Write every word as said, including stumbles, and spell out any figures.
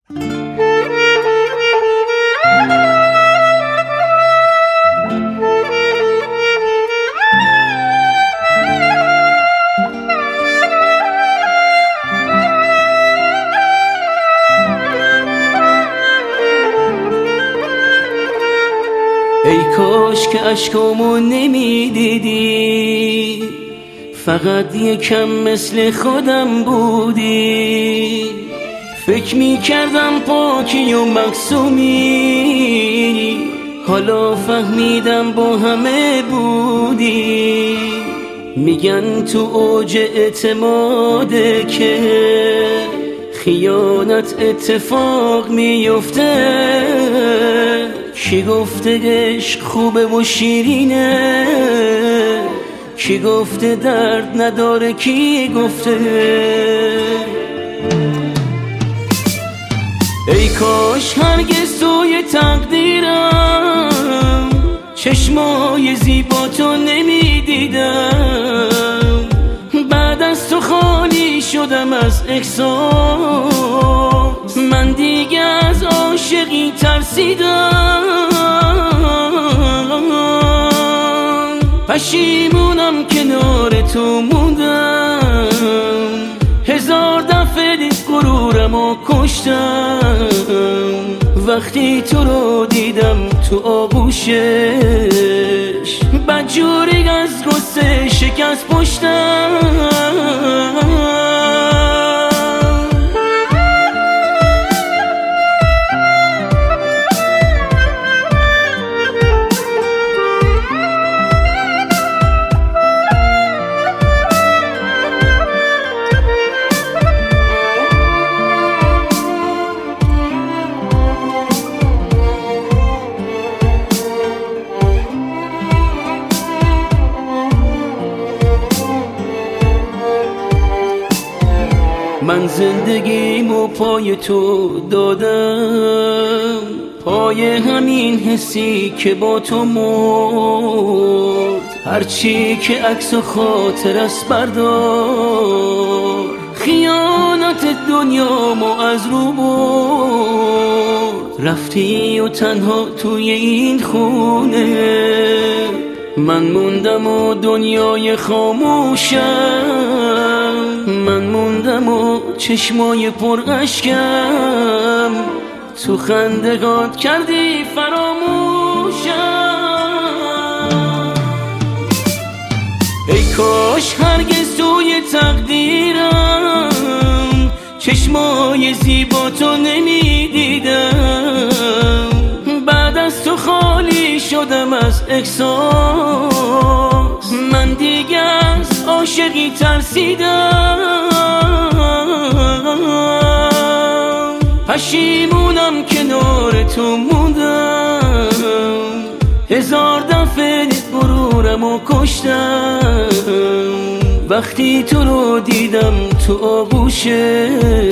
ای کاش که اشکامو نمیدیدی، فقط یکم مثل خودم بودی. فکر میکردم پاکی و معصومی، حالا فهمیدم با همه بودی. میگن تو اوج اعتماده که خیانت اتفاق میفته. کی گفته عشق خوبه و شیرینه؟ کی گفته درد نداره؟ کی گفته؟ ای کاش هرگز توی تقدیرم چشمای زیبا تو نمیدیدم. بعد از تو خالی شدم از احساس، من دیگه از عاشقی ترسیدم. پشیمونم کنار تو موندم، هزار دفعه غرورمو کشتم. وقتی تو رو دیدم تو آغوشش، بدجوری از غصه شکست پشتم. من زندگیمو پای تو دادم، پای همین حسی که با تو مرد. هرچی که عکس و خاطر است بردار، خیانت دنیامو از رو برد. رفتی و تنها توی این خونه من موندم و دنیای خاموشم. من موندم و چشمای پر اشکم، تو خندگات کردی فراموشم. ای کاش هرگز توی تقدیرم چشمای زیبا تو نمیدیدم. بعد از تو خالی شدم از احساس، من دیگه از عاشقی ترسیدم. پشیمونم کنار تو موندم، هزار دفعه غرورمو کشتم. وقتی تو رو دیدم تو آغوشش،